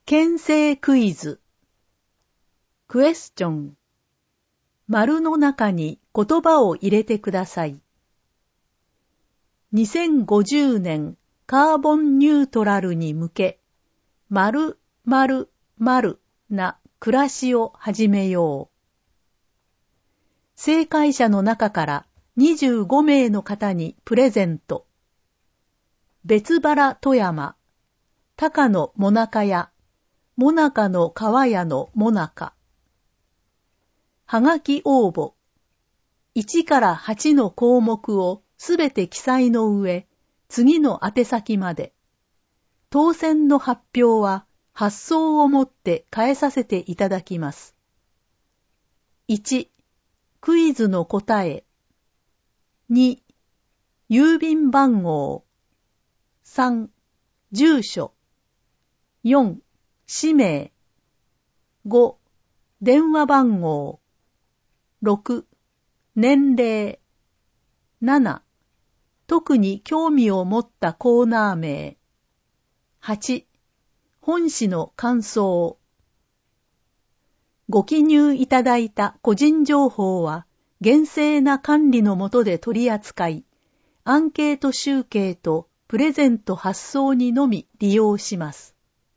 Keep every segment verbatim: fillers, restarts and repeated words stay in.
検定クイズ。クエスチョン。丸の中に言葉を入れてください。にせんごじゅうねんカーボンニュートラルに向け、丸、丸、丸な暮らしを始めよう。正解者の中からにじゅうごめいの方にプレゼント。別原富山、高野もなか屋、もなかの川屋のもなか。はがき応募。いちからはちの項目をすべて記載の上、次の宛先まで。当選の発表は発送をもって返させていただきます。いち、クイズの答え。に、郵便番号。さん、住所。よん、氏名。ご、電話番号。ろく、年齢。なな、特に興味を持ったコーナー名。はち、本誌の感想。ご記入いただいた個人情報は厳正な管理の下で取り扱い、アンケート集計とプレゼント発送にのみ利用します。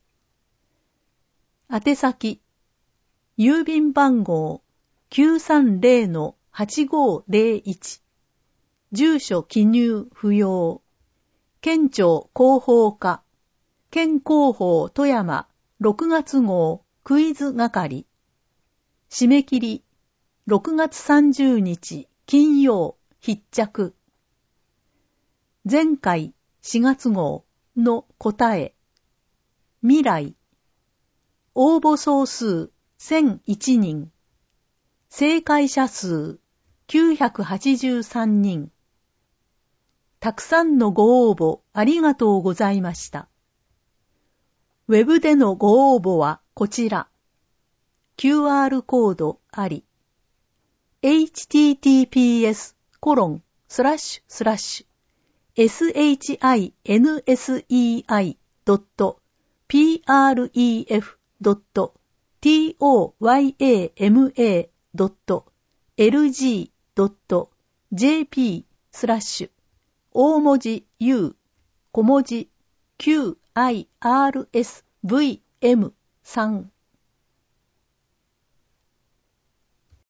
宛先、郵便番号 きゅうさんぜろのはちごぜろいち、住所記入不要、県庁広報課、県広報富山ろくがつ号クイズ係、締め切りろくがつさんじゅうにち金曜必着。前回しがつ号の答え。未来。応募総数せんいちにん。正解者数きゅうひゃくはちじゅうさんにん。たくさんのご応募ありがとうございました。ウェブでのご応募はこちら。キューアール コードあり。エイチティーティーピーエスコロンスラッシュスラッシュエスエイチアイエヌエスイーアイドットピーアールイーエフドットティーオーワイエーエムエードットエルジードットジェーピースラッシュ大文字 U 小文字 キューアイアールエスブイエムさん